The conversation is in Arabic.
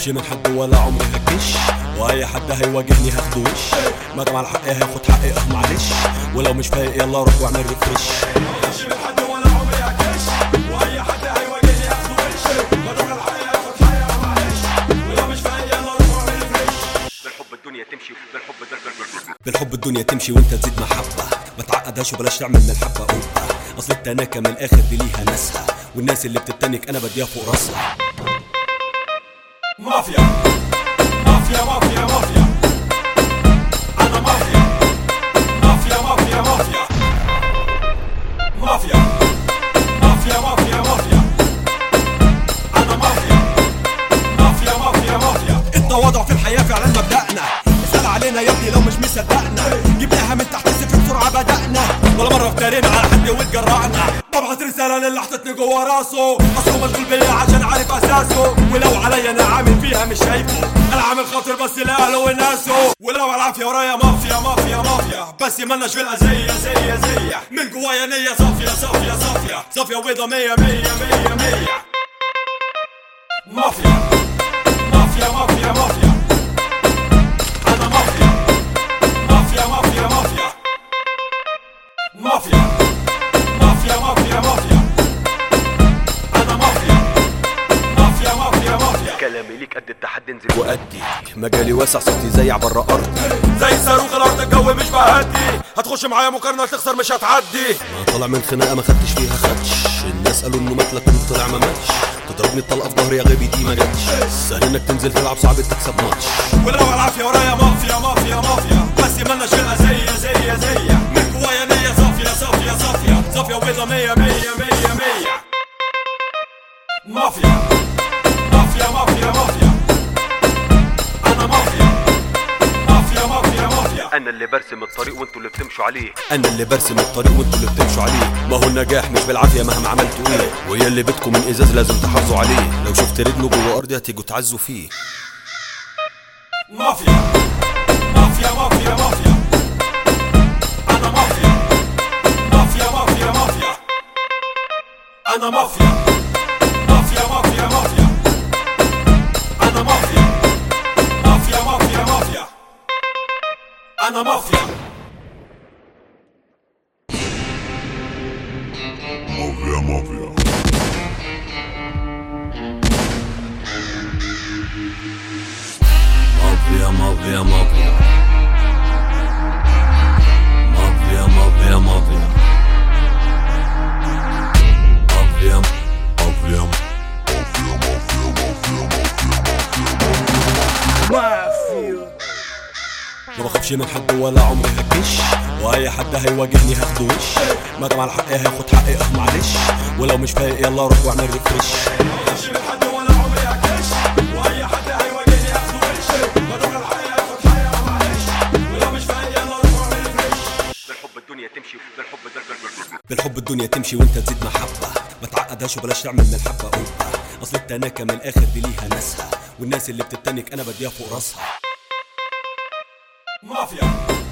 بخافش من حد ولا عمري هكش، واي حد هيواجهني هاخده وش، مادام على حقي هاخد حقي معلش، ولو مش فايق يلا روح واعمل ريفرش. بخافش من حد ولا عمري هكش، واي حد هيواجهني هاخده وش، مادام على حقي هاخد حقي معلش، ولو مش فايق يلا روح واعمل ريفرش. بالحب الدنيا تمشي، بالحب الدنيا تمشي وانت تزيد محبة، ما تعقدهاش وبلاش تعمل من الحبة قبة، اصل التناكة من الاخر دي ليها ناسها، والناس اللي بتتنك انا بديها فوق راسها. مافيا مافيا مافيا مافيا، انا مافيا مافيا مافيا مافيا مافيا مافيا مافيا مافيا، انا مافيا مافيا مافيا مافيا. التواضع في الحياة فعلا مبدأنا، اسأل علينا يا ابني لو مش مصدقنا، جبناها من تحت الصفر بسرعة بدأنا، ولا مرة افترينا على حد واتجرأنا. ببعت رسالة للي حطتني جوا راسه، اصله مشغول بيا عشان عارف اساسه، ولو عليا انا عامل فيها مش شايفه، انا عامل خاطر بس لاهله وناسه، ولو العافية ورايا مافيا مافيا مافيا، بس مالناش في الأذية زي من جوايا نية صافية صافية صافية صافية وبيضة مية مية مية مية. مافيا مافيا مافيا مافيا، انا مافيا مافيا مافيا مافيا مافيا مافيا مافيا مافيا، انا مافيا مافيا مافيا مافيا. كلامي ليك قد التحدي انزل وأدي مجالي واسع صوتي زيع برا أرضي، زي صاروخ الارض الجو مش بهدي، هتخش معايا مقارنة تخسر مش هتعدي. أنا طالع من خناقة ما خدتش فيها خدش، الناس قالوا إنه مات لكن طلع ما ماتش، تضربني الطلقة في ظهري يا غبي دي ما جاتش، سهل إنك تنزل تلعب صعب تكسب ماتش، ولو العافية ورايا مافيا مافيا مافيا، بس مالناش في الأذية زي من جوايا نية صافية صافية صافية صافية وبيضة مية مية مية مية. مافيا مافيا مافيا مافيا، انا مافيا مافيا مافيا مافيا. انا اللي برسم الطريق وانتوا اللي بتمشوا عليه، أنا اللي برسم الطريق وانتوا اللي بتمشوا عليه، ما هو النجاح مش بالعافية مهما عملتوا إيه، ويا اللي بيتكم من إزاز لازم تحافظوا عليه، لو شفت رجله جوه أرضي هتيجوا تعزوا فيه. مافيا مافيا مافيا مافيا، انا مافيا مافيا مافيا مافيا، انا مافيا مافيا مافيا مافيا، انا مافيا مافيا مافيا مافيا، انا مافيا. Mafia, mafia. Mafia, mafia, mafia. Mafia, mafia, mafia. Mafia, mafia. ما بخافش من حد ولا عمري هكش، واي حد هيواجهني هاخده وش، مادام على حقي هاخد حقي معلش، ولو مش فايق يلا روح واعمل ريفرش. بخافش من حد ولا عمري هكش، واي حد هيواجهني هاخده وش، مادام على حقي هاخد حقي معلش، ولو مش فايق يلا روح واعمل ريفرش. بالحب الدنيا تمشي، بالحب الدنيا تمشي وانت تزيد محبة، ما تعقدهاش وبلاش تعمل من الحبة قبة، اصل التناكة من الاخر دي ليها ناسها، والناس اللي بتتنك انا بديها فوق راسها. مافيا